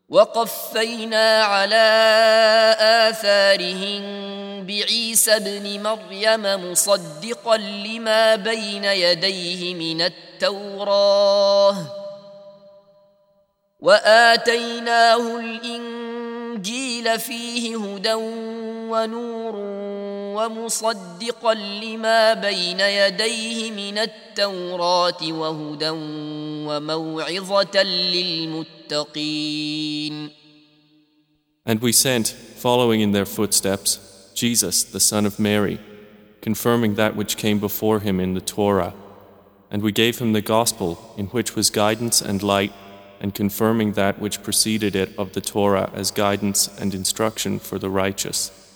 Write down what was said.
وقفينا على آثارهم بعيسى ابن مريم مصدقا لما بين يديه من التوراة وآتيناه الإنجيل فيه هدى ونور ومصدقا لما بين يديه من التوراة وهدى وموعظة للمتقين. And we sent, following in their footsteps, Jesus, the son of Mary, confirming that which came before him in the Torah. And we gave him the gospel, in which was guidance and light, and confirming that which preceded it of the Torah as guidance and instruction for the righteous.